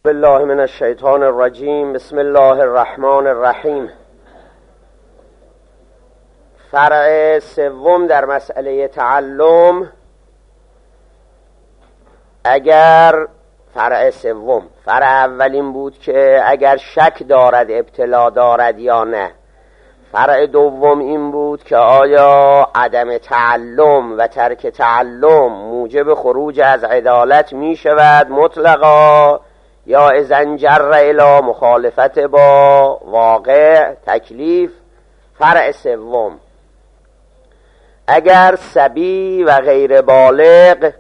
بالله من الشیطان الرجیم. بسم الله الرحمن الرحیم. فرع سوم در مسئله تعلم. اگر فرع اول این بود که اگر شک دارد ابتلا دارد یا نه. فرع دوم این بود که آیا عدم تعلم و ترک تعلم موجب خروج از عدالت می شود مطلقا یا اذن جر الی مخالفت با واقع تکلیف. فرع سوم، اگر صبی و غیر بالغ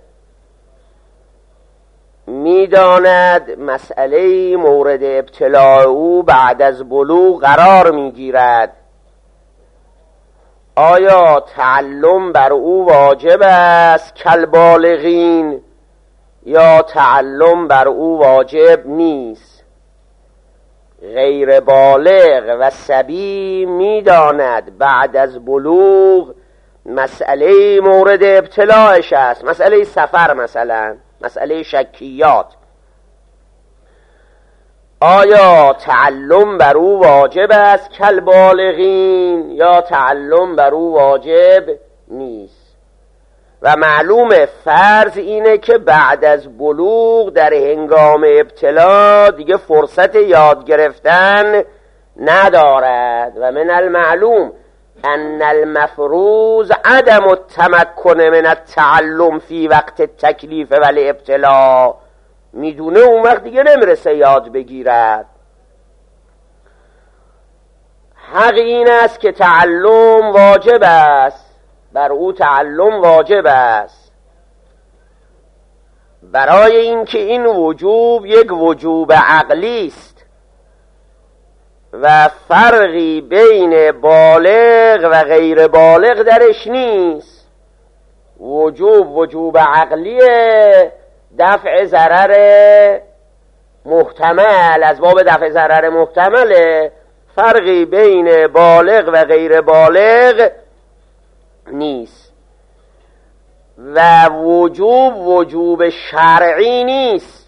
میداند مسئله مورد ابتلاع او بعد از بلوغ قرار میگیرد، آیا تعلم بر او واجب است کالبالغین یا تعلم بر او واجب نیست؟ غیر بالغ و صبی میداند بعد از بلوغ مسئله مورد ابتلاعش است، مسئله سفر، مثلا مسئله شکیات، آیا تعلم بر او واجب است کالبالغین یا تعلم بر او واجب نیست؟ و معلوم فرض اینه که بعد از بلوغ در هنگام ابتلا دیگه فرصت یاد گرفتن ندارد. و من المعلوم ان المفروض عدم التمکن من التعلم فی وقت التکلیف و الابتلا. میدونه اون وقت دیگه نمیرسه یاد بگیرد. حق این است که تعلم واجب است، بر او تعلم واجب است، برای اینکه این وجوب یک وجوب عقلی است و فرقی بین بالغ و غیر بالغ درش نیست. وجوب عقلیه، دفع ضرر محتمل، از باب دفع ضرر محتمله، فرقی بین بالغ و غیر بالغ نیست. و وجوب شرعی نیست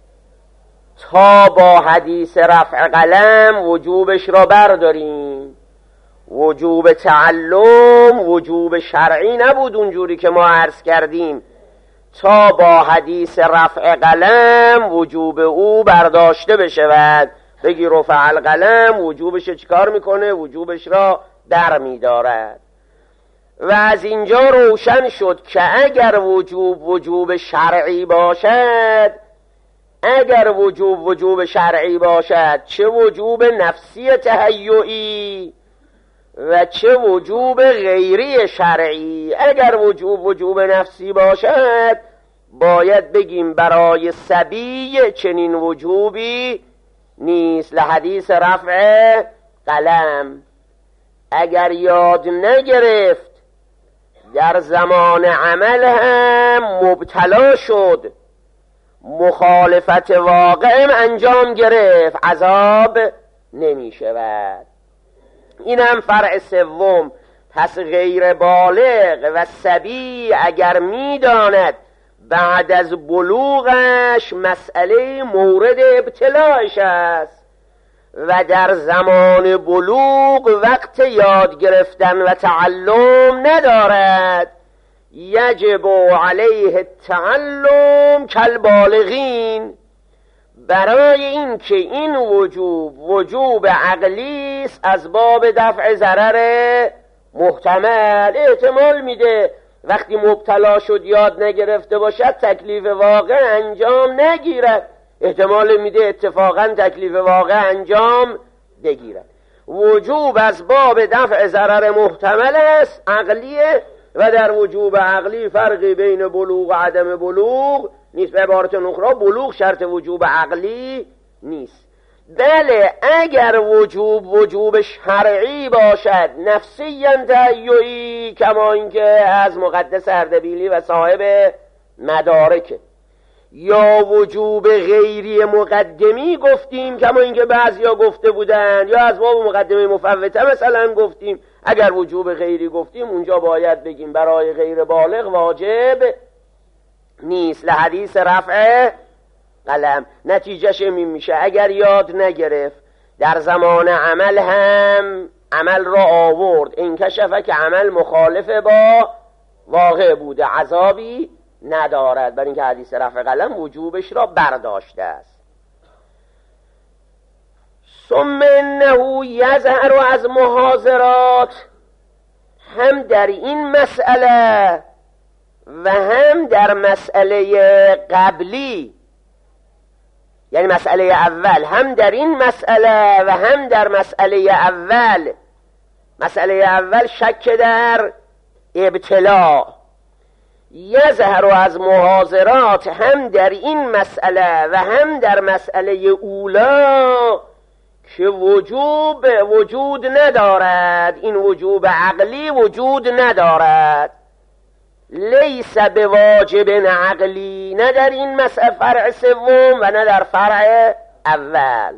تا با حدیث رفع قلم وجوبش را برداریم. وجوب تعلم وجوب شرعی نبود اونجوری که ما عرض کردیم تا با حدیث رفع قلم وجوب او برداشته بشود. بگی رفع القلم وجوبش چیکار میکنه؟ وجوبش را در میدارد. و از اینجا روشن شد که اگر وجوب شرعی باشد، اگر وجوب شرعی باشد، چه وجوب نفسی تهیعی و چه وجوب غیری شرعی. اگر وجوب نفسی باشد باید بگیم برای صبی چنین وجوبی نیست لحدیث رفع قلم. اگر یاد نگرفت در زمان عمل هم مبتلا شد، مخالفت واقع انجام گرفت، عذاب نمی شود. این هم فرع سوم. پس غیر بالغ و صبی اگر میداند بعد از بلوغش مسئله مورد ابتلاعش است و در زمان بلوغ وقت یاد گرفتن و تعلم ندارد، یجب علیه التعلم کالبالغین. برای این که این وجوب عقلی است، از باب دفع ضرر محتمل، احتمال میده وقتی مبتلا شد یاد نگرفته باشد تکلیف واقع انجام نگیرد، احتمال میده اتفاقا تکلیف واقع انجام بگیرد. وجوب از باب دفع ضرر محتمل است، عقلیه، و در وجوب عقلی فرقی بین بلوغ و عدم بلوغ نیست. به عبارت اخرى بلوغ شرط وجوب عقلی نیست. بله اگر وجوب شرعی باشد، نفسی تهیعی، کما اینکه از مقدس اردبیلی و صاحب مدارک، یا وجوب غیری مقدمی گفتیم کما اینکه بعضیا گفته بودند، یا از باب مقدمه مفوته مثلا گفتیم. اگر وجوب غیری گفتیم اونجا باید بگیم برای غیر بالغ واجب نیست لحدیث رفع قلم. نتیجهش این میشه اگر یاد نگرفت در زمان عمل هم عمل را آورد، انکشفه که عمل مخالف با واقع بوده، عذابی ندارد، برای اینکه حدیث رفع قلم وجوبش را برداشته است. ثم انه یظهر از محاضرات، هم در این مسئله و هم در مسئله قبلی، یعنی مسئله اول، هم در این مسئله و هم در مسئله اول. مسئله اول شک در ابتلا، یظهر از محاضرات، هم در این مسئله و هم در مسئله اولا که وجود ندارد، این وجوب عقلی وجود ندارد. لیس به واجب عقلی، نه در این مسئله فرع سوم و نه در فرع اول.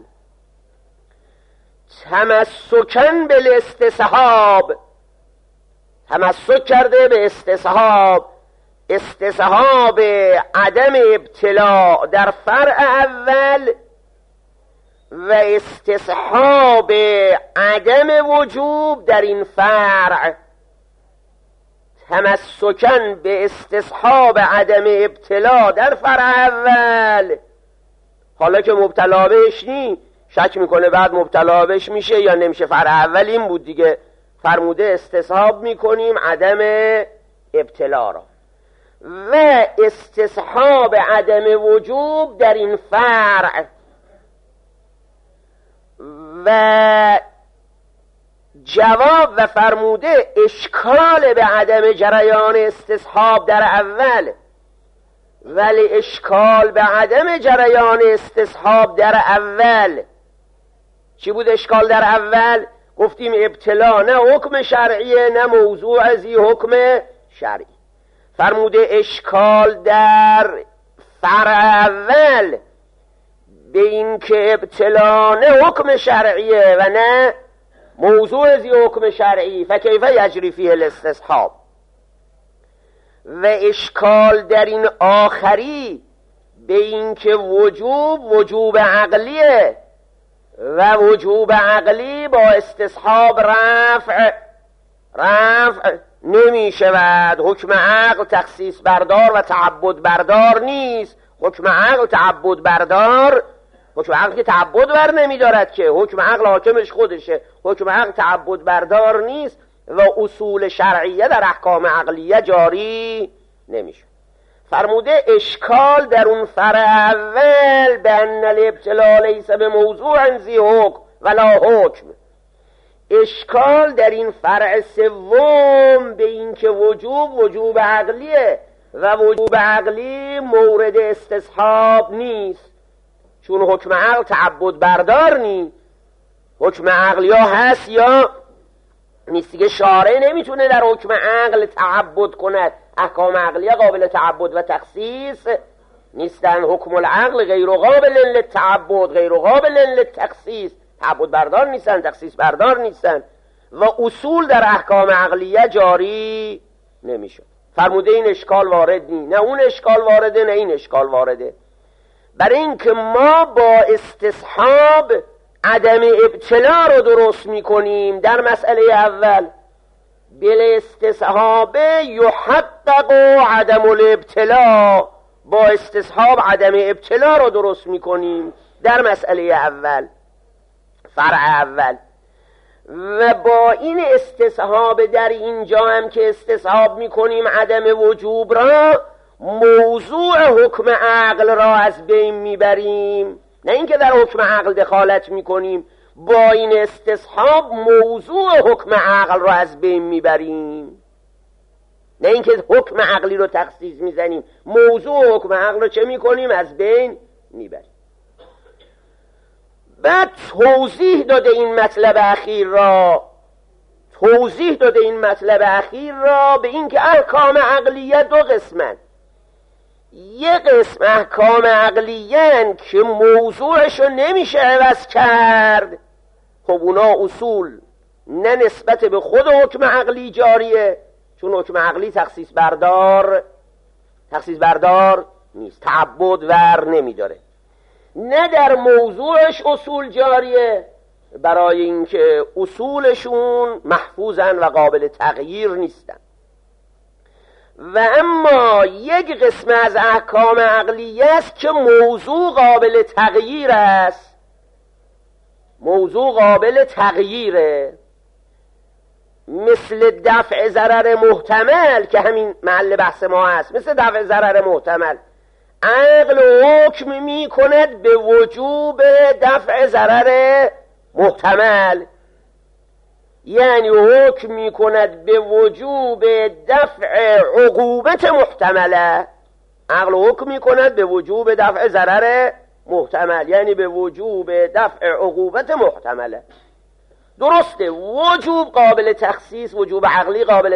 تمسکن بالاستصحاب، تمسک کرده به استصحاب، استصحاب عدم ابتلاء در فرع اول و استصحاب عدم وجوب در این فرع. تمسکن به استصحاب عدم ابتلا در فرع اول، حالا که مبتلا بهش نی، شک میکنه بعد مبتلا بهش میشه یا نمیشه. فرع اول این بود دیگه، فرموده استصحاب میکنیم عدم ابتلا را، و استصحاب عدم وجوب در این فرع. و جواب و فرموده اشکال به عدم جریان استصحاب در اول، ولی اشکال به عدم جریان استصحاب در اول چی بود؟ اشکال در اول گفتیم ابتلا نه حکم شرعیه نه موضوع از این حکم شرعی. فرموده اشکال در فرع اول به این که ابتلا نه حکم شرعیه و نه موضوع از این حکم شرعی، فکیف یجری فیه الاستصحاب. و اشکال در این آخری به این که وجوب عقلیه و وجوب عقلی با استصحاب رفع نمی شود. حکم عقل تخصیص بردار و تعبد بردار نیست. حکم عقل تعبد بردار، حکم عقل که تعبد بر نمی دارد که، حکم عقل حاکمش خودشه، حکم عقل تعبد بردار نیست و اصول شرعیه در احکام عقلیه جاری نمیشه. فرموده اشکال در اون فرع اول به ان الابتلا لیس به موضوع ذی حکم ولا حکم، اشکال در این فرع سوم به این که وجوب عقلیه و وجوب عقلی مورد استصحاب نیست، چون حکم عقل تعبد بردار نیست. حکم عقل یا هست یا نیست دیگه. شارع نمیتونه در حکم عقل تعبد کند. احکام عقلیه قابل تعبد و تخصیص نیستن. حکم العقل غیر قابل للتعبد غیر قابل للتخصیص، تعبد بردار نیستن، تخصیص بردار نیستن و اصول در احکام عقلیه جاری نمیشه. فرموده این اشکال وارد نی، نه اون اشکال وارده نه این اشکال وارده. برای اینکه ما با استصحاب عدم ابتلا رو درست میکنیم در مسئله اول، بل استصحاب یحقق عدم الابتلا، با استصحاب عدم ابتلا رو درست میکنیم در مسئله اول، فرع اول. و با این استصحاب در اینجا هم که استصحاب میکنیم عدم وجوب را، موضوع حکم عقل را از بین میبریم، نه اینکه در حکم عقل دخالت میکنیم. با این استصحاب موضوع حکم عقل را از بین میبریم، نه اینکه حکم عقلی رو تخصیص میزنیم. موضوع حکم عقل رو چه میکنیم؟ از بین میبریم. بعد توضیح داده این مطلب اخیر را، به این که احکام عقلیه دو قسمن. یک قسم احکام عقلیه که موضوعشو نمیشه عوض کرد، خب اونا اصول نه نسبت به خود حکم عقلی جاریه، چون حکم عقلی تخصیص بردار نیست، تعبد ور نمیداره. نه در موضوعش اصول جاریه، برای اینکه اصولشون محفوظن و قابل تغییر نیستن. و اما یک قسم از احکام عقلیه است که موضوع قابل تغییر است، موضوع قابل تغییره، مثل دفع ضرر محتمل که همین محل بحث ما هست. مثل دفع ضرر محتمل، عقل حکم می کند به وجوب دفع ضرر محتمل، یعنی حکم می کند به وجوب دفع عقوبت محتمله. عقل حکم می کند به وجوب دفع ضرر محتمل، یعنی به وجوب دفع عقوبت محتمله. درسته وجوب قابل تخصیص، وجوب عقلی قابل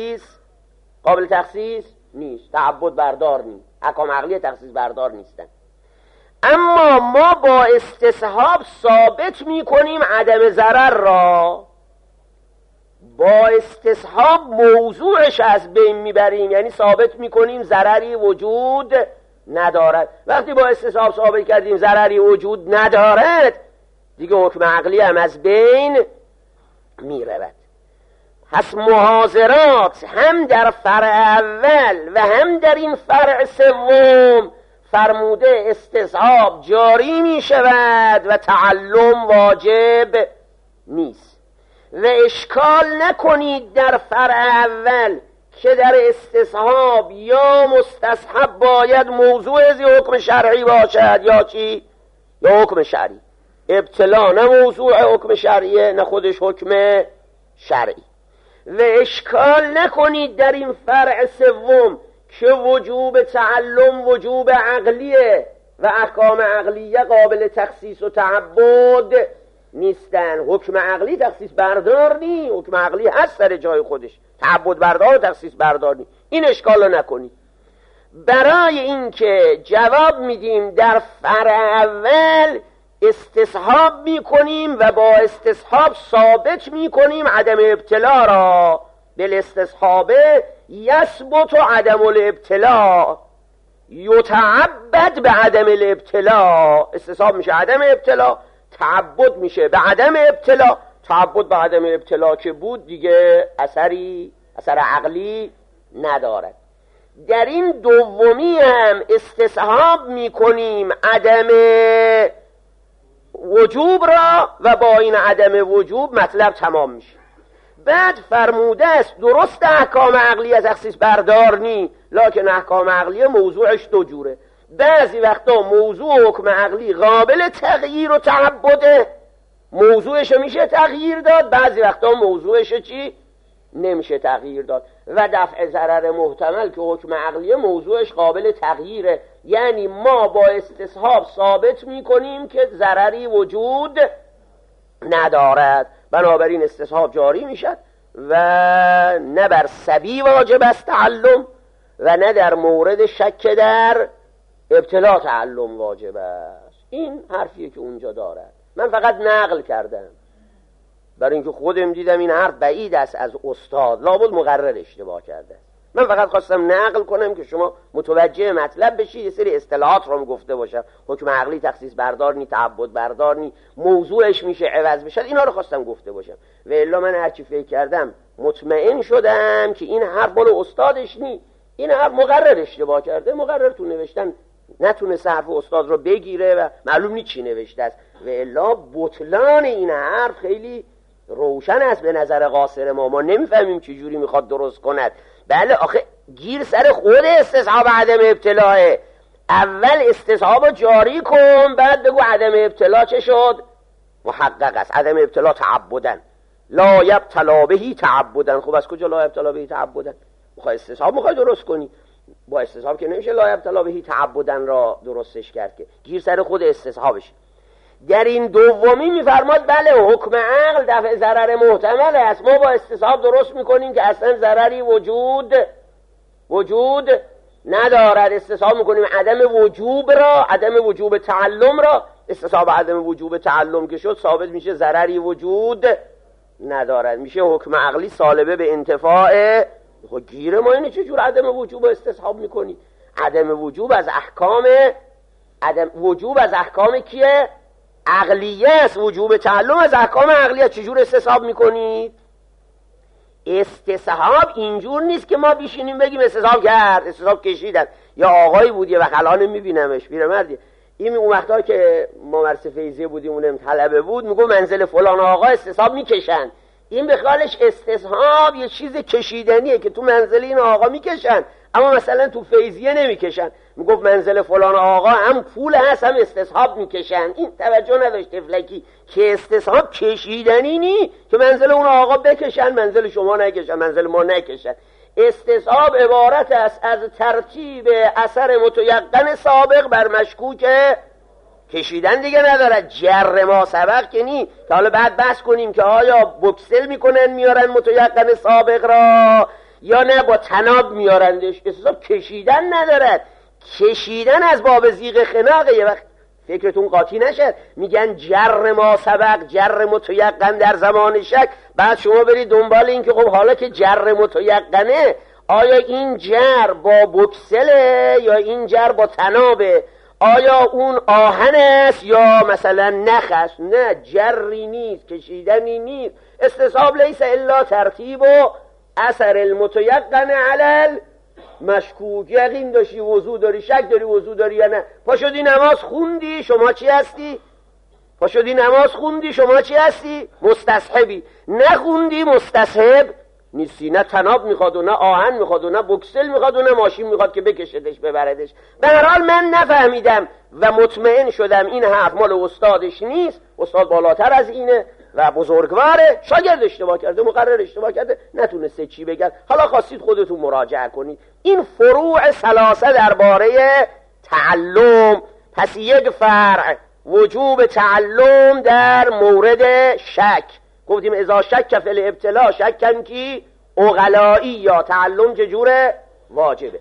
تخصیص نیست، تعبد بردار نیست، احکام عقلی تخصیص بردار نیستن. اما ما با استصحاب ثابت می کنیم عدم ضرر را، با استصحاب موضوعش از بین میبریم، یعنی ثابت میکنیم ضرری وجود ندارد. وقتی با استصحاب ثابت کردیم ضرری وجود ندارد، دیگه حکم عقلی هم از بین میرود. پس محاضرات هم در فرع اول و هم در این فرع سوم فرموده استصحاب جاری میشود و تعلم واجب نیست. و اشکال نکنید در فرع اول که در استصحاب یا مستصحب باید موضوع از حکم شرعی باشد یا چی؟ یا حکم شرعی. ابتلا نه موضوع حکم شرعیه نه خودش حکم شرعی. و اشکال نکنید در این فرع سوم که وجوب تعلم وجوب عقلیه و احکام عقلیه قابل تخصیص و تعبد نیستن. حکم عقلی تخصیص بردار نی، حکم عقلی هست سر جای خودش، تعبد بردار و تخصیص بردار نی. این اشکال رو نکنید. برای اینکه جواب میدیم در فرع اول استصحاب میکنیم و با استصحاب ثابت میکنیم عدم ابتلا را. بالاستصحابه یثبت عدم الابتلا، یتعبد به عدم الابتلا. استصحاب میشه عدم ابتلا، تعبد میشه به عدم ابتلا. تعبد به عدم ابتلا که بود دیگه اثر عقلی ندارد. در این دومی هم استصحاب میکنیم عدم وجوب را و با این عدم وجوب مطلب تمام میشه. بعد فرموده است درست احکام عقلی از تخصیص بردار نی، لکن احکام عقلی موضوعش دو جوره. بعضی وقتا موضوع حکم عقلی قابل تغییر و تعبده، موضوعش میشه تغییر داد، بعضی وقتا موضوعش چی؟ نمیشه تغییر داد. و دفع ضرر محتمل که حکم عقلیه موضوعش قابل تغییره، یعنی ما با استصحاب ثابت میکنیم که ضرری وجود ندارد، بنابراین استصحاب جاری میشد و نه بر سبی واجب است تعلم و نه در مورد شک در ابتلا تعلم واجب است. این حرفیه که اونجا دارد. من فقط نقل کردم برای اینکه خودم دیدم این حرف بعید است از استاد، لابد مقرر اشتباه کرده. من فقط خواستم نقل کنم که شما متوجه مطلب بشید. یه سری اصطلاحات رو گفته باشم، حکم عقلی تخصیص بردار نی، تعبد بردار نی، موضوعش میشه عوض بشه، اینا رو خواستم گفته باشم. و الا من هرچی فکر کردم مطمئن شدم که این حرف مال استادش نی، این حرف مقرر اشتباه کرده. مقرر تو نوشتن نتونه حرف استاد رو بگیره و معلوم نی چی نوشته است. و الا بطلان این حرف خیلی روشن است به نظر قاصر ما نمیفهمیم چه جوری میخواد درست کند. بله آخه گیر سر خود استصحاب عدم ابتلاه. اول استصحاب جاری کن، بعد بگو عدم ابتلا چه شد؟ محقق است. عدم ابتلا تعبدن، لا یبتلا بهی تعبدن. خب از کجا لا یبتلا بهی تعبدن؟ میخوای استصحاب میخوای درست کنی، با استصحاب که نمیشه لا یبتلا بهی تعبدن را درستش کرد، که گیر سر خود استصحابش. در این دومی میفرماد بله حکم عقل دفع ضرر محتمل است، ما با استصحاب درست میکنیم که اصلا ضرری وجود ندارد. استصحاب میکنیم عدم وجوب را، عدم وجوب تعلم را. استصحاب عدم وجوب تعلم که شد ثابت میشه ضرری وجود ندارد، میشه حکم عقلی سالبه به انتفاع. گیر ما اینه چجور عدم وجوب استصحاب میکنی؟ عدم وجوب از احکام وجوب از احکام کیه؟ عقلیه است. وجوب تعلم از احکام عقلیه. چجور استصحاب میکنید؟ استصحاب اینجور نیست که ما بیشینیم بگیم استصحاب کرد، استصحاب کشیدن. یا آقایی بود یه وقت الان میبینمش پیرمردی، این اون وقتا که ما مدرسه فیضیه بودیم اونم طلبه بود، میگه منزل فلان آقا استصحاب میکشن. این به خیالش استصحاب یه چیز کشیدنیه که تو منزل این آقا میکشن، اما مثلا تو فیضیه نمیکشن. میگفت منزل فلان آقا هم پول هست هم استصحاب میکشن. این توجه نداشت تفلکی که استصحاب کشیدنی نی که منزل اون آقا بکشن منزل شما نکشن منزل ما نکشن. استصحاب عبارت است از ترتیب اثر متیقن سابق بر مشکوک کشیدن دیگه ندارد. جر ما سبق که نی که حالا بعد بحث کنیم که آیا بکسل میکنن میارن متیقن سابق را یا نه با تناب میارندش. استصحاب کشیدن ندارد. کشیدن از باب زیغ خناقه. یه وقت فکرتون قاطی نشد میگن جر ما سبق جر متیقن در زمان شک، بعد شما برید دنبال این که خب حالا که جر متیقنه آیا این جر با بکسله یا این جر با تنابه، آیا اون آهن است یا مثلا نخ است؟ نه، جری نیست، کشیدنی نیست. استصحاب لیس الا ترتیب و اثر المتیقن علی مشکوک. یقین داشتی وضو داری، شک داری وضو داری یا نه. پاشدی نماز خوندی شما چی هستی؟ پاشدی نماز خوندی شما چی هستی؟ مستصحبی. نخوندی مستصحب نیستی. نه تناب میخواد و نه آهن میخواد و نه بکسل میخواد و نه ماشین میخواد که بکشدش ببردش. به هر حال من نفهمیدم و مطمئن شدم این حرف مال استادش نیست. استاد بالاتر از اینه و بزرگواره. شاگرد اشتباه کرده، مقرر اشتباه کرده، نتونسته چی بگن. حالا خواستید خودتون مراجعه کنید. این فروع ثلاثه درباره تعلم. پس یک فرع وجوب تعلم در مورد شک. گفتیم اذا شک فی الابتلا شکن کی عقلائی، یا تعلم چجوره؟ واجبه.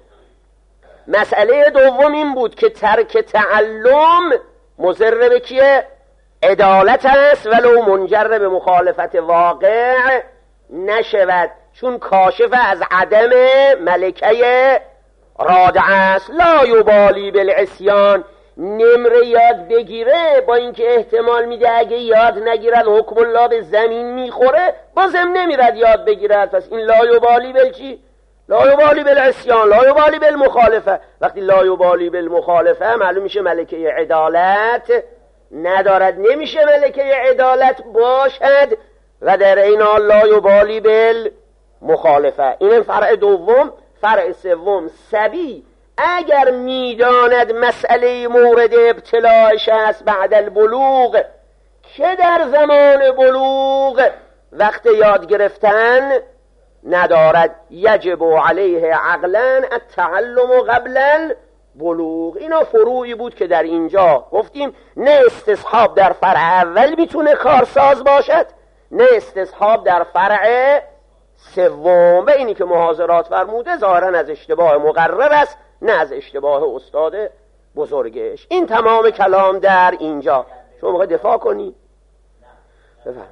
مسئله دوم این بود که ترک تعلم مضر به کیه؟ عدالت است ولو منجر به مخالفت واقع نشود، چون کاشف از عدم ملکه رادع است. لا یبالی بالعصیان، نمره یاد بگیره با اینکه احتمال میده اگه یاد نگیرد حکم الله به زمین میخوره، بازم نمیرد یاد بگیرد. پس این لا یبالی بل چی؟ لا یبالی بالعصیان، لا یبالی بالمخالفه. وقتی لا یبالی بالمخالفه معلوم میشه ملکه عدالت ندارد، نمیشه ملکه عدالت باشد و در این حال لا یبالی بالمخالفه. این فرع دوم. فرع سوم، صبی اگر میداند مسئله مورد ابتلاش است بعد البلوغ که در زمان بلوغ وقت یاد گرفتن ندارد، یجب علیه عقلا التعلم قبل البلوغ. اینا فروعی بود که در اینجا گفتیم نه استصحاب در فرع اول میتونه کارساز باشد، نه استصحاب در فرع سوم. به اینی که محاضرات فرموده ظاهرا از اشتباه مقرر است نه از اشتباه استاد بزرگش. این تمام کلام در اینجا. شما میخوای دفاع کنی؟ بفرم.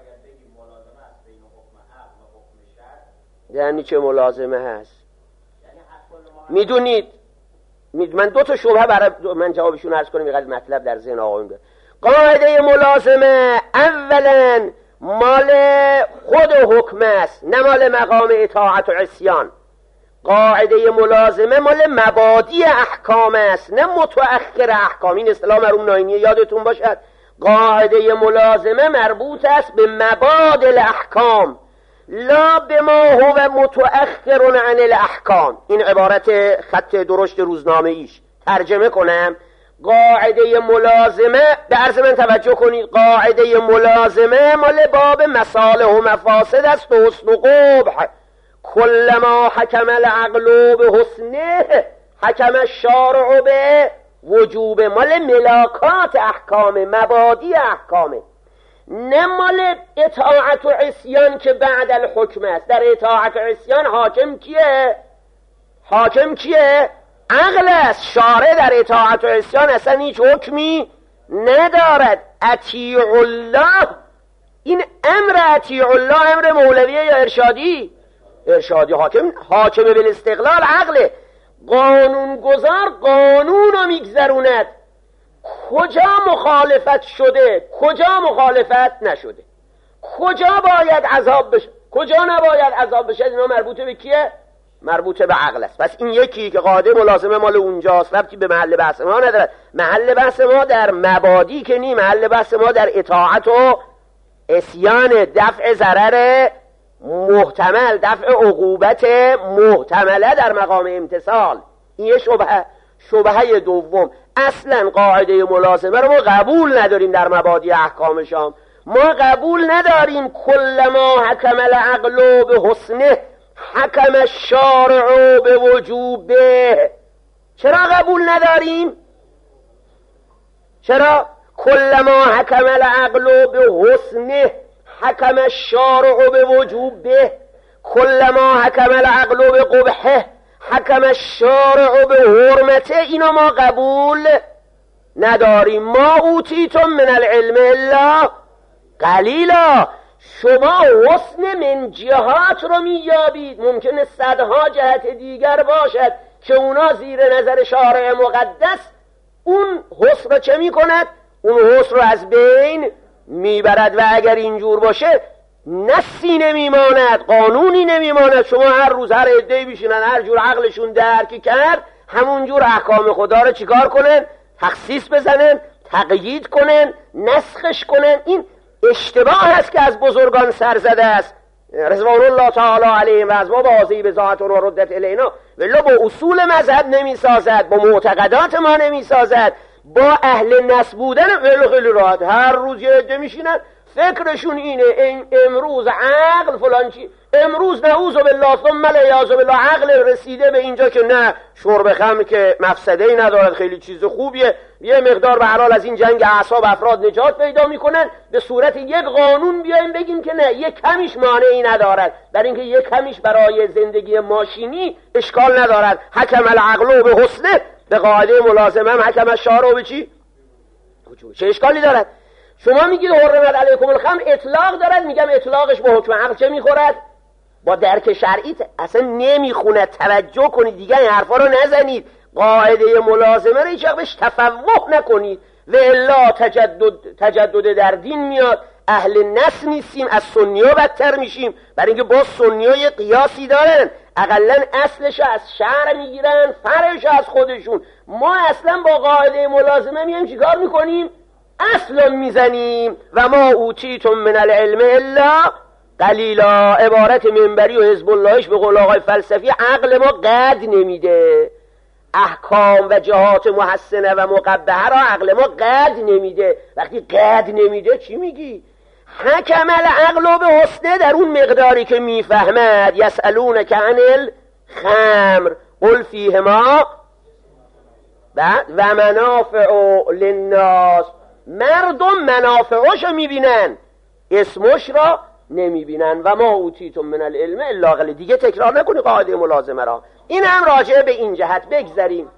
یعنی چه ملازمه هست؟ میدونید من دو تا شبهه برای من جوابشون عرض کنم اینقدر مطلب در ذهن آقایون بیاد. قاعده ملازمه اولا مال خود حکم است نه مال مقام اطاعت و عصیان. قاعده ملازمه مال مبادی احکام است نه متأخر احکام. این اصطلاح مرحوم ناینی یادتون باشد. قاعده ملازمه مربوط است به مبادی الاحکام لا بما هو متأخر عن الاحکام. این عبارت خط درشت روزنامه ایش. ترجمه کنم. قاعده ملازمه به عرض من توجه کنید. قاعده ملازمه مال باب مصالح و مفاسد است و حسن و قبح. کلما حکم العقل به حسنه حکم الشارع به وجوب. مال ملاکات احکام، مبادی احکامه، نه مال اطاعت و عصیان که بعد الحکم است. در اطاعت و عصیان حاکم کیه؟ حاکم کیه؟ عقل است. شارع در اطاعت و عصیان اصلا هیچ حکمی ندارد. اطیع الله، این امر اطیع الله امر مولویه یا ارشادی؟ ارشادی. حاکم بالاستقلال عقله. قانون گذار قانون رو میگذروند کجا مخالفت شده، کجا مخالفت نشده، کجا باید عذاب بشه، کجا نباید عذاب بشه، اینا مربوطه به کیه؟ مربوطه به عقل است. پس این یکی که قاعده ملازمه مال اونجاست، ربطی به محل بحث ما نداره. محل بحث ما در مبادی که نی، محل بحث ما در اطاعت و عصیان، دفع ضرر محتمل، دفع عقوبت محتمله در مقام امتثال. این یه شبهه. شبهه دوم، اصلا قاعده ملازمه رو ما قبول نداریم در مبادی احکام شام. ما قبول نداریم کلما حکم العقل به حسنه حکم الشارع به وجوبه. چرا قبول نداریم؟ چرا؟ کلما حکم العقل به حسنه حکم الشارع به وجوبه، کلما حکم العقل به قبحه حکم الشارع به حرمته. اینو ما قبول نداریم. ما اوتیتم من العلم الا قلیلا. شما حسن من جهات رو میابید، ممکنه صدها جهت دیگر باشد که اونا زیر نظر شارع مقدس اون حسن رو چه میکند؟ اون حسن رو از بین میبرد. و اگر اینجور باشه نسی نمیماند، قانونی نمیماند. شما هر روز هر عده‌ای بشینن هر جور عقلشون درک کرد همون جور احکام خدا رو چیکار کنن؟ تخصیص بزنن، تقیید کنن، نسخش کنن. این اشتباه است که از بزرگان سر زده است رضوان الله تعالی علیهم و از ما بازی به ذات و ردت الینا. ولی با اصول مذهب نمی سازد، با معتقدات ما نمی سازد، با اهل نص بودن خیلی راحت. هر روز یه عده میشینن فکرشون اینه امروز عقل فلان چی، امروز نعوذ بالله ثم العیاذ بالله عقل رسیده به اینجا که نه شرب خمر که مفسده‌ای ندارد، خیلی چیز خوبیه، یه مقدار به هر حال از این جنگ اعصاب افراد نجات پیدا میکنن. به صورت یک قانون بیایم بگیم که نه یک کمیش مانعی ندارد، در اینکه یک کمیش برای زندگی ماشینی اشکال ندارد. حکم العقل به حسنه، به قاعده ملازمه هم حکم الشارع به چی؟ چه اشکالی دارد؟ شما میگید حرمت علیکم الخمر اطلاق دارد، میگم اطلاقش با حکم عقل چه میخورد؟ با درک شرعی اصلا نمیخوند. توجه کنید دیگه این حرفا رو نزنید. قاعده ملازمه رو هیچ وقت بهش تفوه نکنید و الا تجدد در دین میاد. اهل نص نیستیم، از سنی‌ها بدتر میشیم، برای اینکه با سنی‌ها یه قیاسی دارن، اقلا اصلش از شرع میگیرن، فرعش از خودشون. ما اصلا با قاعده ملازمه میایم چیکار میکنیم؟ اصلا میزنیم. و ما اوتیتم من العلم الا قلیلا. عبارت منبری و حزب اللهش به قول آقای فلسفی عقل ما قد نمیده. احکام و جهات محسنه و مقبحه را عقل ما قد نمیده. وقتی قد نمیده چی میگی؟ حکم العقل به حسنه در اون مقداری که میفهمد. یسألونک عن الخمر قل فیهما و منافع للناس. مردم منافعشو میبینن، اسمش را نمیبینن. و ما اوتیتم من العلم الا قلیلا. دیگه تکرار نکنی قاعده ملازمه را. این هم راجع به این جهت بگذاریم.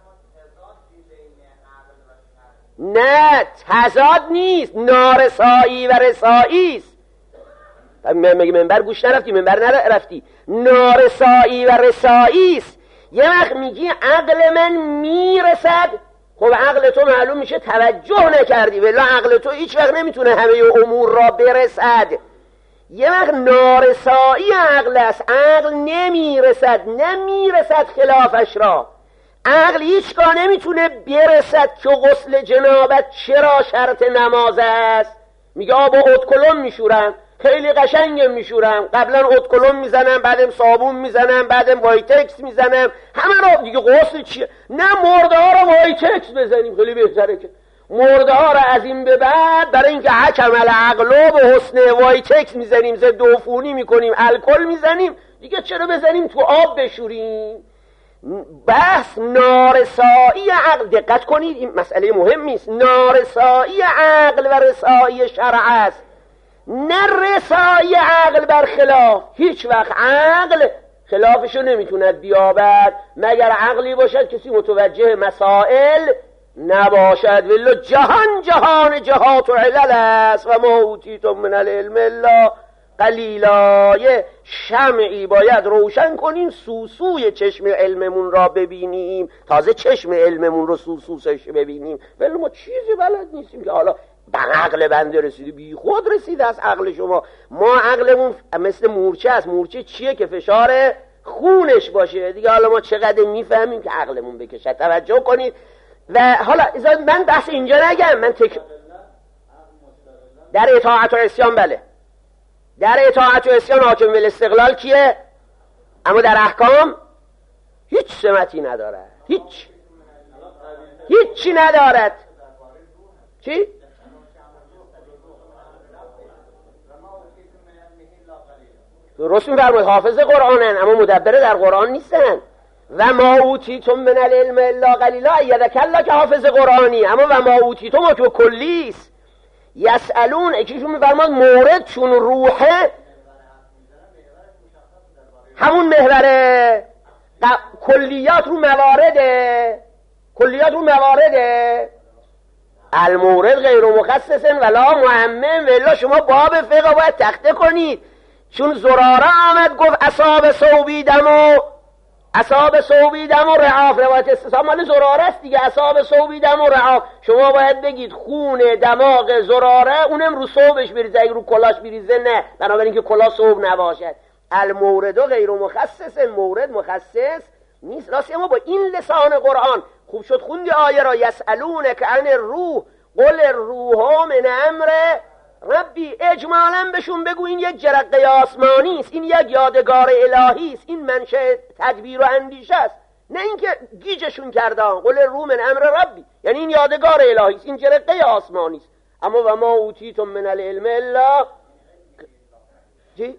نه تضاد نیست، نارسایی و رسایی است. مگه منبر گوش نرفتی؟ منبر نرفتی؟ نارسایی و رسایی است. یه وقت میگی عقل من میرسد، خب عقل تو معلوم میشه توجه نکردی، ولی عقل تو هیچ وقت نمیتونه همه امور را برسد. یه وقت نارسایی عقل است، عقل نمیرسد خلافش را. عقل هیچگاه نمیتونه برسد که غسل جنابت چرا شرط نماز است. میگه با ادکلون میشورم، خیلی قشنگم میشورم، قبلا ادکلون میزنم، بعدم صابون میزنم، بعدم وایتکس میزنم، همه را دیگه غسل چیه؟ نه مرده ها را وایتکس بزنیم، خیلی بهتره که مرده ها را از این به بعد برای اینکه حکم العقل به حسن وایتکس میزنیم، ضد عفونی میکنیم، الکل میزنیم، دیگه چرا بزنیم تو آب بشوریم؟ بحث نارسایی عقل، دقت کنید این مسئله مهمی است. نارسایی عقل و رسایی شرع است، نه رسایی عقل بر خلاف. هیچ وقت عقل خلافشو نمیتوند بیابد مگر عقلی باشد کسی متوجه مسائل نباشد. ولی جهان جهات و علل است. و ما اوتیتم من العلم الا قلیلا، شمعی باید روشن کنیم سوسوی چشم علممون را ببینیم، تازه چشم علممون رو سوسوسش ببینیم. ولی ما چیزی بلد نیستیم که حالا به عقل بنده رسیده، بی خود رسیده از عقل شما. ما عقلمون مثل مورچه است. مورچه چیه؟ که فشار خونش باشه دیگه. حالا ما چقدر میفهمیم که عقلمون بکشه. توجه کنید. و حالا من بحث اینجا نگم، من در اطاعت و عصیان، بله در اطاعت و عصیان حاکم بالاستقلال کیه؟ اما در احکام هیچ سمتی ندارد، هیچی ندارد. چی؟ درست می‌فرمایید، حافظ قرآنن اما مدبر در قرآن نیستن. و ما اوتیتم من العلم الا قلیلا، یدک الله که حافظ قرآنی، اما و ما اوتیتم تو کلی است. یسالون یکیشون می‌فرماد موردشون روحه، همون محوره، کلیات رو موارده، کلیات رو موارده. المورد غیر مخصص ولا معمم، ولا شما باب فقه باید تخته کنید. چون زراره آمد گفت اصاب صوبی دمو، اصاب صوبی دمو رعاف، روایت استثام مال زراره است دیگه. اصاب صوبی دمو رعاف، شما باید بگید خون دماغ زراره اونم رو صوبش بریزه، اگه رو کلاش بریزه نه، بنابراین که کلا صوب نباشد. المورد غیر مخصص، مورد مخصص نیست. راستی ما با این لسان قرآن خوب شد خوندی آیه را. یسالونک عن الروح قل الروح من امر ربی. اجمالا بهشون بگو این یک جرقه آسمانی است، این یک یادگار الهی است، این منشأ تدبیر و اندیشه است، نه اینکه گیجشون کردن. قل الروح من امر ربی یعنی این یادگار الهی است، این جرقه آسمانی است. اما و ما اوتیتم من العلم الا چی؟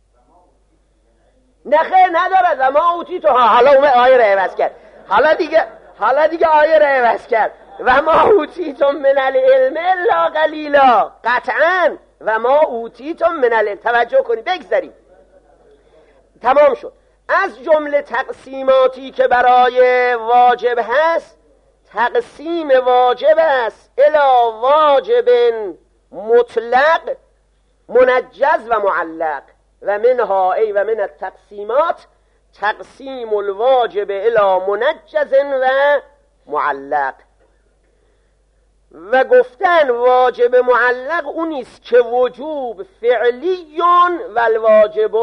نه خیر ندارد. و ما اوتیتم، حالا اومد آیه را عوض کرد، حالا دیگه آیه را عوض کرد. و ما اوتیتم من العلم الا قلیلا، قطعا و ما اوتیتم من العلم. توجه کنید، بگذاریم تمام شد. از جمله تقسیماتی که برای واجب هست، تقسیم واجب است الی واجب مطلق منجز و معلق. و منها ای و من التقسیمات تقسیم الواجب الی منجز و معلق. و گفتن واجب معلق اونیست که وجوب فعلیون و الواجب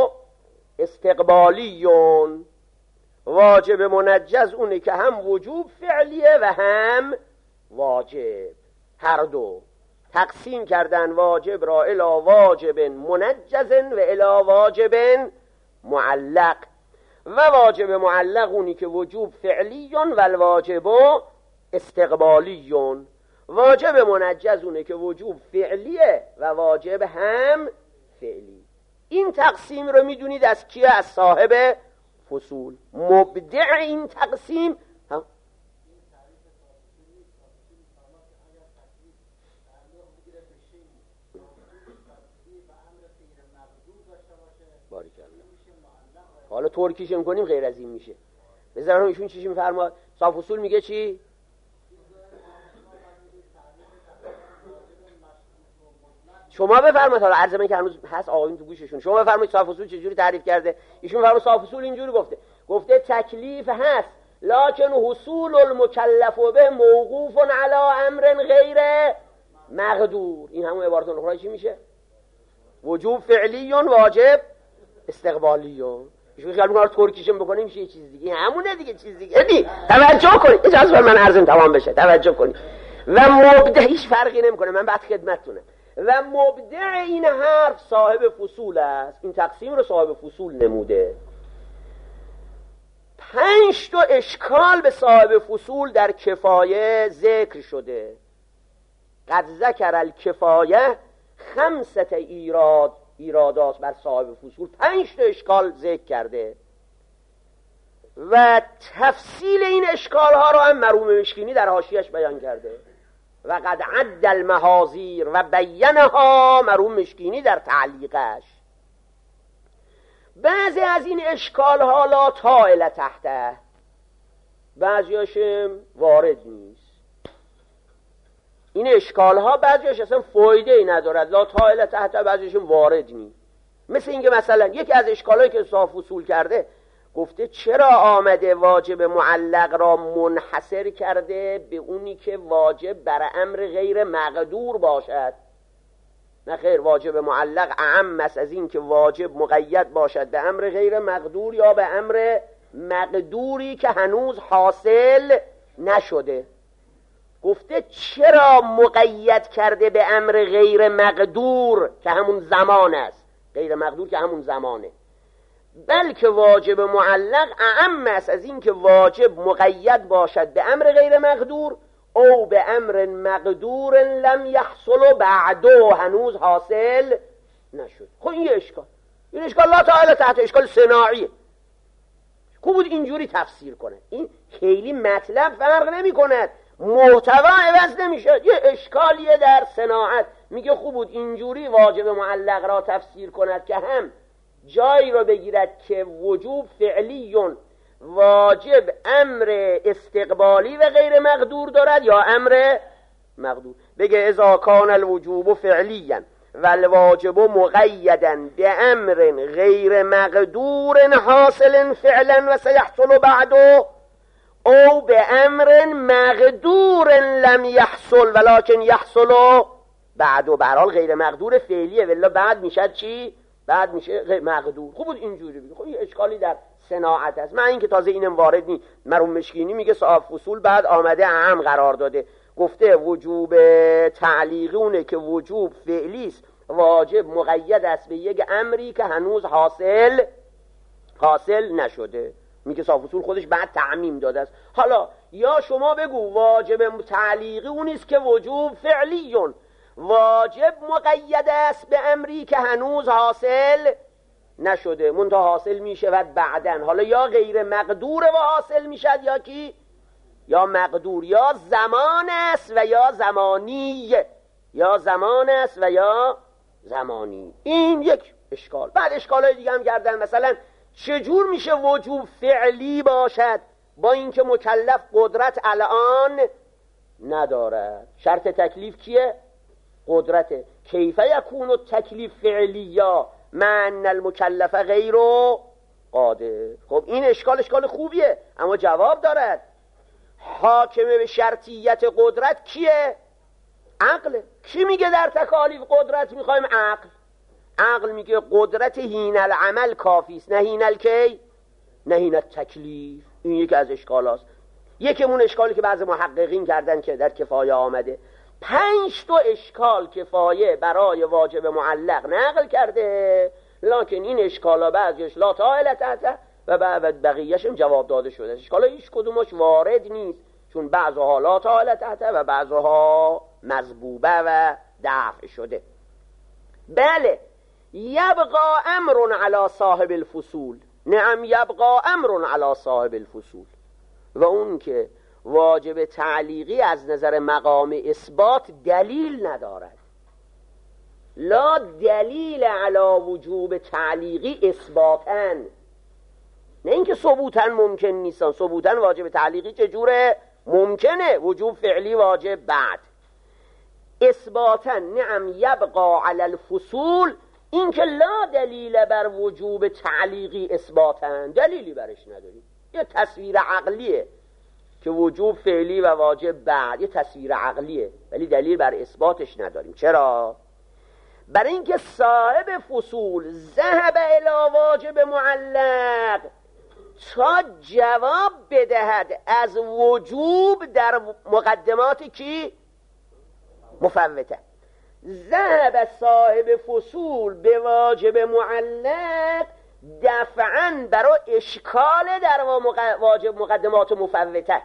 استقبالیون. واجب منجز اونه که هم وجوب فعلیه و هم واجب، هر دو. تقسیم کردن واجب را الی واجب منجز و الی واجب معلق. و واجب معلق اونی که وجوب فعلیون و الواجب استقبالیون. واجب منجز اونه که وجوب فعلیه و واجب هم فعلی. این تقسیم رو میدونید از کیه؟ از صاحب فصول. مبدع این تقسیم حالا ترکیش میکنیم غیر از این میشه. بذارم ایشون چیزی میفرماد. صاحب فصول میگه چی؟ شما بفرمایید. حالا عرض من که هنوز هست آقایون تو گوششون، شما بفرمایید صاحب فصول چجوری تعریف کرده. ایشون فرمود صاحب فصول اینجوری گفته تکلیف هست لکن حصول المکلف به موقوف علی امر غیر مقدور. این همون عبارت الاخرى چی میشه؟ وجوب فعلیون واجب استقبالیون. ایشون خیال می‌کنه ترکیشم بکنیم میشه یه چیز دیگه، همونه دیگه، چیز دیگه. توجه کنید، اجازه بر من عرضم تمام بشه. توجه کنید. و مبدع هیچ فرقی نمیکنه، من بعد خدمتتونم. و مبدع این حرف صاحب فصول است. این تقسیم رو صاحب فصول نموده. 5 تا اشکال به صاحب فصول در کفایه ذکر شده. قد ذکر الکفایه 5 ایرادات بر صاحب فصول. 5 تا اشکال ذکر کرده و تفصیل این اشکال ها رو هم مرحوم مشکینی در حاشیه‌اش بیان کرده. و قد عد المحاذیر و بینها مرحوم مشکینی در تعلیقش. بعضی از این اشکال ها لا طائل تحته، بعضیاشم وارد نیست. این اشکال ها بعضیاش اصلا فایده ای ندارد، لا طائل تحته، بعضیاشم وارد نیست. مثل اینکه مثلا یکی از اشکالایی که صاحب فصول کرده گفته چرا آمده واجب معلق را منحصر کرده به اونی که واجب بر امر غیر مقدور باشد؟ نه خیر، واجب معلق اعم است از این که واجب مقید باشد به امر غیر مقدور یا به امر مقدوری که هنوز حاصل نشده. گفته چرا مقید کرده به امر غیر مقدور که همون زمان است، غیر مقدور که همون زمانه، بلکه واجب معلق اعم است از این که واجب مقید باشد به امر غیر مقدور او به امر مقدور لم یحصل بعده، هنوز حاصل نشد. خب این اشکال، این اشکال لا تعالی تحت اشکال صناعیه. خوب بود اینجوری تفسیر کنه، این خیلی مطلب فرق نمی کند، محتوا عوض نمیشه، یه اشکالیه در صناعت. میگه خوب بود اینجوری واجب معلق را تفسیر کند که هم جایی رو بگیرد که وجوب فعلیون، واجب امر استقبالی و غیر مقدور دارد، یا امر مقدور. بگه اذا کان الوجوب فعلیا والواجب مقیدا بامر غیر مقدور حاصل فعلا و سيحصل بعده او به امر مقدور لم یحصل ولکن یحصل بعده. به هر حال غیر مقدور فعلیه، ولی بعد میشه چی؟ بعد میشه غیر مقدور. خوب بود اینجوری بگی. خب یه اشکالی در صناعت است. من اینکه تازه اینم وارد نی. مرحوم مشکینی میگه صاحب فصول بعد آمده اهم قرار داده، گفته وجوب تعلیقی اونه که وجوب فعلی است، واجب مقید است به یک امری که هنوز حاصل نشده. میگه صاحب فصول خودش بعد تعمیم داده است. حالا یا شما بگو واجب تعلیقی اون است که وجوب فعلیون، واجب مقید است به امری که هنوز حاصل نشده، منتها حاصل میشود بعدن. حالا یا غیر مقدور و حاصل میشد یا کی؟ یا مقدور. یا زمان است و یا زمانی، یا زمان است و یا زمانی. این یک اشکال. بعد اشکالای دیگه هم کردن، مثلا چجور میشه وجوب فعلی باشد با اینکه مکلف قدرت الان ندارد؟ شرط تکلیف کیه؟ قدرته. کیف یکون التکلیف فعلیا مع ان المکلف غیر قادر. خب این اشکال خوبیه، اما جواب دارد. حاکمه به شرطیت قدرت کیه؟ عقل. کی میگه در تکالیف قدرت میخوایم؟ عقل میگه قدرت هین العمل کافی است، نه هین الکی، نه هین التکلیف. این یکی از اشکالاست. یکمون اشکالی که بعضی محققین کردن که در کفایه آمده، 5 اشکال کفایه برای واجب معلق نقل کرده، لکن این اشکالا بعضیش لا طائل تحته و بقیه‌اش هم جواب داده شده. اشکالا هیچ کدومش وارد نیست، چون بعضها لا طائل تحته و بعضها مذبوبه و دفع شده. بله، یبقى امر علی صاحب الفصول. نعم یبقى امر علی صاحب الفصول، و اون که واجب تعلیقی از نظر مقام اثبات دلیل ندارد. لا دلیل علی وجوب تعلیقی اثباتاً، نه اینکه ثبوتاً ممکن نیستن. ثبوتاً واجب تعلیقی چجوره؟ ممکنه، وجوب فعلی واجب بعد. اثباتاً نعم یبقى علی الفصول، این که لا دلیل بر وجوب تعلیقی اثباتاً، دلیلی برش نداریم. یه تصویر عقلیه که وجوب فعلی و واجب بعد، یه تصویر عقلیه، ولی دلیل بر اثباتش نداریم. چرا؟ برای اینکه صاحب فصول ذهب الی واجب معلق تا جواب بدهد از وجوب در مقدمات کی؟ مفوته. ذهب صاحب فصول به واجب معلق دفعاً برای اشکال در واجب مقدمات مفوته.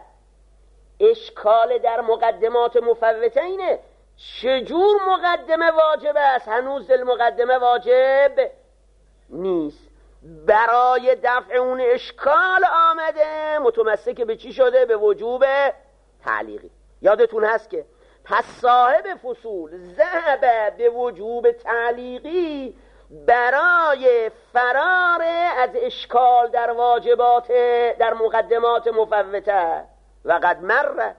اشکال در مقدمات مفوته اینه چجور مقدمه واجب است هنوز المقدمه واجب نیست. برای دفع اون اشکال آمده متمسک به چی شده؟ به وجوب تعلیقی. یادتون هست که پس صاحب فصول ذهب به وجوب تعلیقی برای فرار از اشکال در واجبات در مقدمات مفوته. و قد مر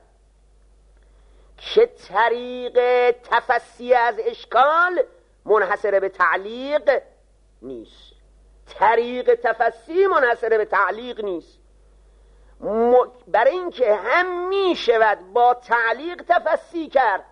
که طریق تفسی از اشکال منحصر به تعلیق نیست. طریق تفسی منحصر به تعلیق نیست. برای اینکه هم می شود با تعلیق تفسی کرد،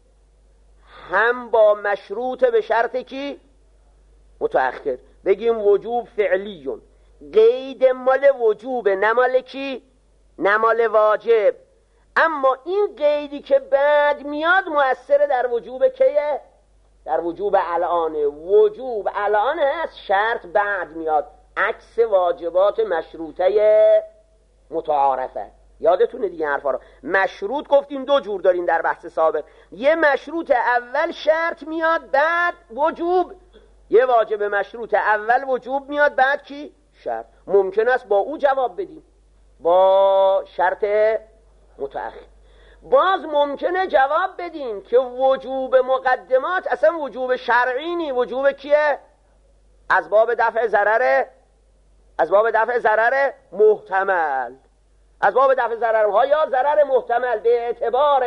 هم با مشروط به شرط کی؟ متأخر. بگیم وجوب فعلیون، قید مال وجوب، نمال کی؟ نمال واجب. اما این قیدی که بعد میاد مؤثر در وجوب کیه؟ در وجوب الانه. وجوب الان هست، شرط بعد میاد، عکس واجبات مشروطه متعارفه. یادتونه دیگه حرفا رو. مشروط گفتیم دو جور داریم در بحث سابق. یه مشروط اول شرط میاد بعد وجوب، یه واجب مشروط اول وجوب میاد بعد کی؟ شرط. ممکن است با او جواب بدیم، با شرط متأخر. باز ممکنه جواب بدیم که وجوب مقدمات اصلا وجوب شرعی نی. وجوب کیه؟ از باب دفع ضرر، از باب دفع ضرر محتمل، از باب دفع ضررها یا ضرر محتمل به اعتبار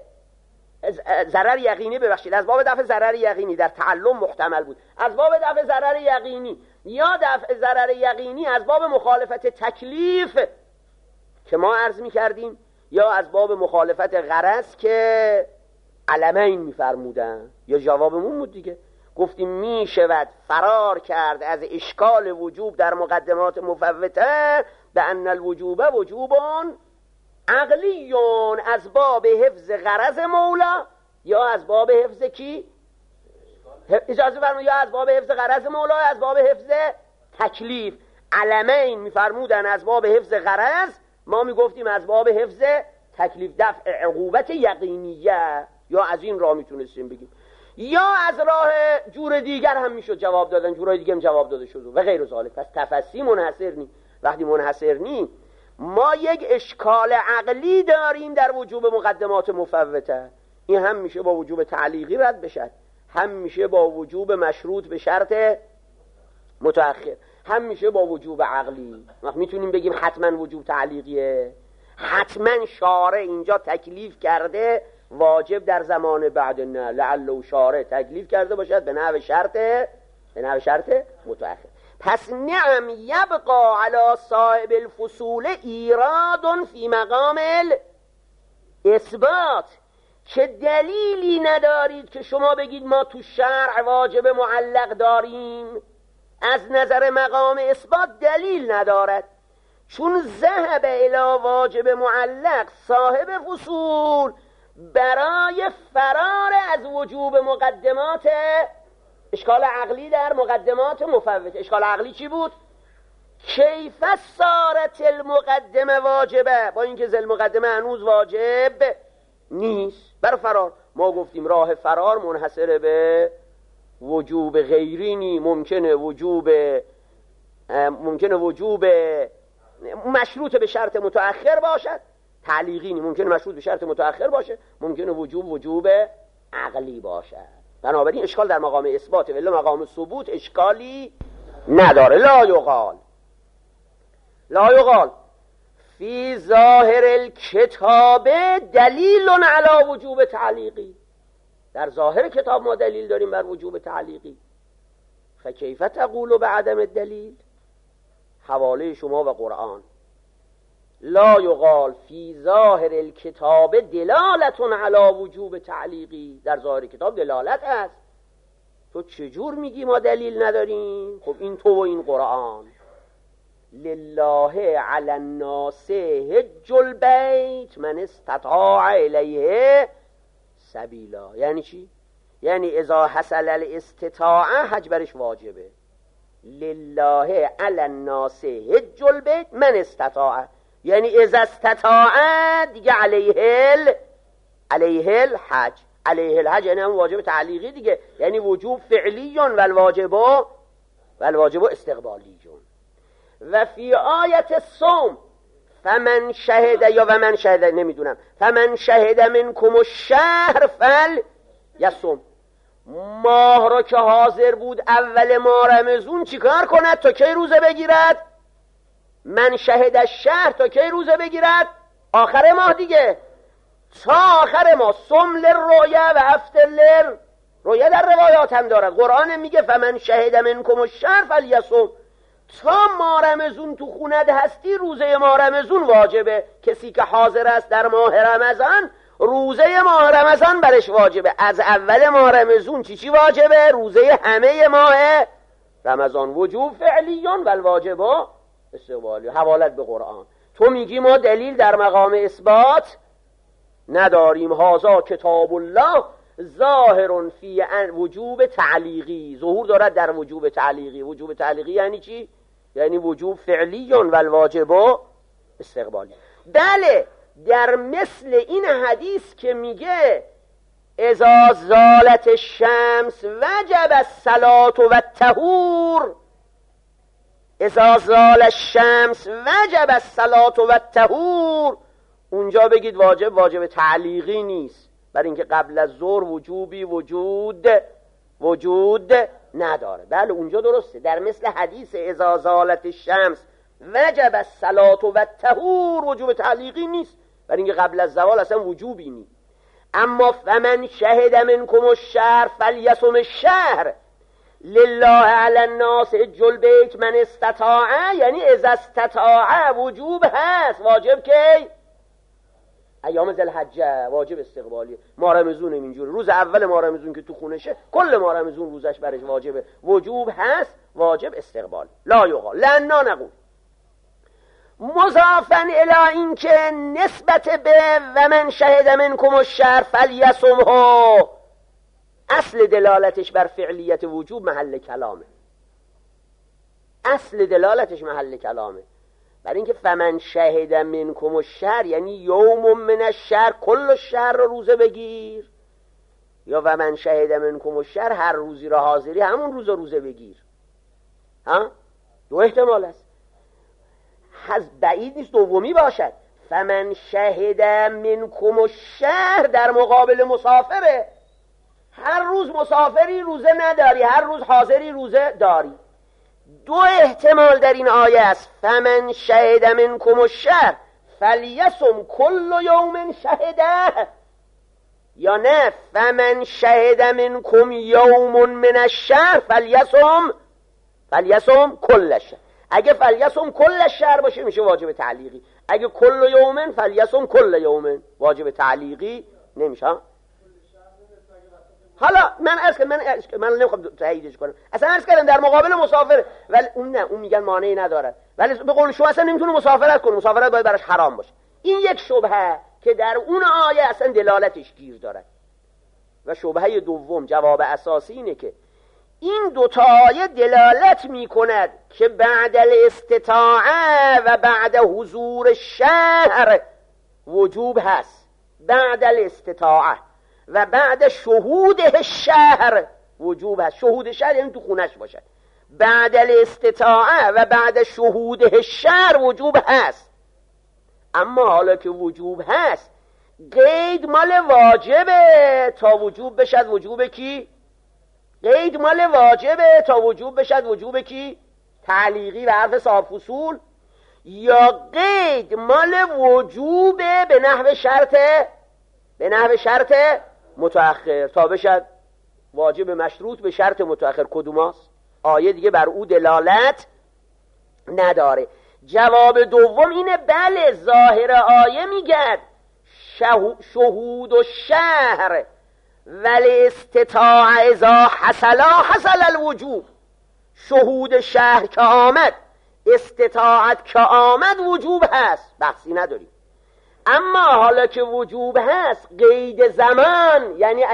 ضرر یقینی، ببخشید از باب دفع ضرر یقینی در تعلم محتمل بود، از باب دفع ضرر یقینی یا دفع ضرر یقینی از باب مخالفت تکلیف که ما عرض می کردیم، یا از باب مخالفت غرض که علمین می فرمودن. یا جوابمون بود دیگه، گفتیم می شود فرار کرد از اشکال وجوب در مقدمات مفوته به ان الوجوب وجوبان عقلیون، از باب حفظ غرض مولا یا از باب حفظ کی؟ اجازه فرمایید، یا از باب حفظ غرض مولا یا از باب حفظ تکلیف. علمین میفرمودن از باب حفظ غرض، ما میگفتیم از باب حفظ تکلیف، دفع عقوبت یقینیه. یا از این راه میتونستیم بگیم، یا از راه جور دیگر هم میشد جواب دادن، جورای دیگه هم جواب داده شد و غیر ذالک. پس تفسی منحصر نی. وقتی منحصر نی، ما یک اشکال عقلی داریم در وجوب مقدمات مفوته. این هم میشه با وجوب تعلیقی رد بشد، هم میشه با وجوب مشروط به شرط متأخر، هم میشه با وجوب عقلی. وقت میتونیم بگیم حتما وجوب تعلیقیه، حتما شارع اینجا تکلیف کرده واجب در زمان بعد، نه لعل شارع تکلیف کرده باشد به نحو شرط متأخر. پس نعم یبقى علی صاحب الفصول ایراد فی مقام اثبات، که دلیلی ندارید که شما بگید ما تو شرع واجب معلق داریم، از نظر مقام اثبات دلیل ندارد. چون ذهب الی واجب معلق صاحب فصول برای فرار از وجوب مقدمات اشکال عقلی در مقدمات مفوت. اشکال عقلی چی بود؟ کیف صارت المقدمه واجبه، با اینکه ذل مقدمه هنوز واجب نیست. بر فرار ما گفتیم راه فرار منحصر به وجوب غیری نی. ممکنه وجوب مشروط به شرط متأخر باشد، تعلیقی نی. ممکنه مشروط به شرط متأخر باشه، ممکنه وجوب عقلی باشد. بنابراین اشکال در مقام اثبات، ولی مقام ثبوت اشکالی نداره. لا یقال فی ظاهر الکتاب دلیل علی وجوب تعلیقی. در ظاهر کتاب ما دلیل داریم بر وجوب تعلیقی. فکیف تقول بعدم الدلیل؟ حواله شما و قرآن. لا یقال فی ظاهر الکتاب دلالت علی وجوب تعلیقی. در ظاهر کتاب دلالت است. تو چجور میگی ما دلیل نداریم؟ خب این تو و این قرآن. لله علی الناس حج البیت من استطاع الیه سبیلا. یعنی چی؟ یعنی اذا حصل الاستطاعه حج برش واجبه. لله علی الناس حج البیت من استطاع، یعنی اذا استطاع دیگه علیه الحج. علیه الحج یعنی هم واجب تعلیقی دیگه، یعنی وجوب فعلیون والواجب استقبالیون. و فی آیت الصوم فمن شهد یا و من شهد نمیدونم فمن شهد منکم الشهر فلیصم. ماه را که حاضر بود اول ماه رمضان چیکار کند تا کی روزه بگیرد؟ من شهد الشهر تا کی روزه بگیرد؟ آخر ماه دیگه، تا آخر ماه. صم للرؤیا و افطر رویه در روایات هم دارد. قرآن میگه فمن شهد منکم الشهر فلیصم. تا ماه رمضان تو خونت هستی روزه ماه رمضان واجبه. کسی که حاضر است در ماه رمضان روزه ماه رمضان برش واجبه. از اول ماه رمضان چی واجبه؟ روزه همه ماه رمضان. وجوب فعلیون و الواجب استقبالی. حوالت به قرآن. تو میگی ما دلیل در مقام اثبات نداریم. هذا کتاب الله ظاهر فی وجوب تعلیقی. ظهور دارد در وجوب تعلیقی. وجوب تعلیقی یعنی چی؟ یعنی وجوب فعلیون و الواجب استقبالی. بله، در مثل این حدیث که میگه اذا زالت الشمس وجب الصلاة و الطهور، اذا زال الشمس وجب الصلاة و الطهور، اونجا بگید واجب تعلیقی نیست، برای اینکه قبل از ظهر وجوبی وجود نداره. بله اونجا درسته. در مثل حدیث اذا زالت الشمس وجب الصلاة و الطهور وجوب تعلیقی نیست، برای اینکه قبل از زوال اصلا وجوبی نیست. اما فمن شهد منکم الشهر فلیصم الشهر لله علی الناس حج البیت من استطاع، یعنی اذا استطاع وجوب هست. واجب کی؟ ایام ذوالحجه واجب استقبالی. ماه رمضان اینجوری، روز اول ماه رمضان که تو خونشه کل ماه رمضان روزش برش واجبه. وجوب هست، واجب استقبالی. لا یقال لنا نقول مضافن الی این که نسبت به و من شهد منکم الشهر فلیصمه اصل دلالتش بر فعلیت وجوب محل کلامه. اصل دلالتش محل کلامه. برای اینکه فمن شهد منکم الشهر یعنی یوم من الشهر کل الشهر رو روزه بگیر، یا و من شهد منکم الشهر هر روزی را حاضری همون روزه بگیر. ها؟ دو احتمال است. بعید نیست دومی باشد. فمن شهد منکم الشهر در مقابل مسافره. هر روز مسافری روزه نداری، هر روز حاضری روزه داری. دو احتمال در این آیه است. فمن شهد منکم الشهر فلیصم کل یوم شهده، یا نه فمن شهد منکم یوم من الشهر فلیصم کل الشهر. اگه فلیصم کل الشهر باشه میشه واجب تعلیقی. اگه کل یومن فلیصم کل یومن واجب تعلیقی نمیشه. حالا من نمیخوام تاییدش کنم، اصلا عرض کردم در مقابل مسافر، ولی اون میگن مانعی ندارد، ولی به قول شما اصلا نمیتونه مسافرت کنه، مسافرت باید براش حرام باشه. این یک شبهه که در اون آیه اصلا دلالتش گیر دارد. و شبهه دوم، جواب اساسی اینه که این دو تا آیه دلالت میکند که بعد الاستطاعه و بعد حضور الشهر وجوب هست. بعد الاستطاعه و بعد شهود الشهر وجوب هست. شهود شهر یعنی تو خونش باشد. بعد الاستطاعه و بعد شهود الشهر وجوب هست. اما حالا که وجوب هست قید مال واجبه تا وجوب بشد وجوب کی؟ قید مال واجبه تا وجوب بشد وجوب کی؟ تعلیقی و حرف صاحب فصول، یا قید مال وجوبه به نحو شرط متأخر تا بشد واجب مشروط به شرط متأخر. کدوماست؟ آیه دیگه بر او دلالت نداره. جواب دوم اینه بله، ظاهر آیه میگه شهود و شهر ولی استطاع اذا حصل الوجوب. شهود شهر که آمد، استطاعت که آمد وجوب هست، بحثی نداریم. اما حالا که وجوب هست قید زمان، یعنی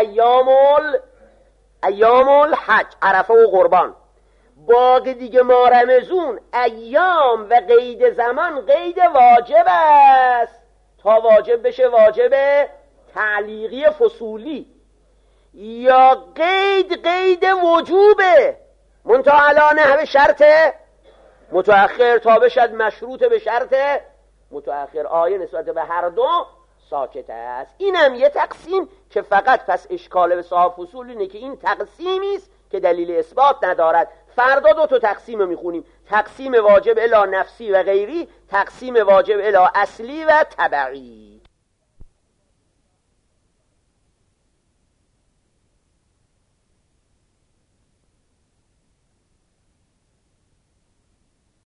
ایام الحج، عرفه و قربان، باقی دیگه ما رمضان ایام و قید زمان قید واجب است تا واجب بشه واجب تعلیقی فصولی، یا قید وجوبه منتها علی نحو شرط متأخر تا بشد مشروط به شرط متأخر. آیه نسبت به هر دو ساکت است. اینم یه تقسیم که فقط پس اشکال به صاحب فصول اینه که این تقسیمی است که دلیل اثبات ندارد. فردا دو تا تقسیم میخونیم، تقسیم واجب الی نفسی و غیری، تقسیم واجب الی اصلی و تبعی.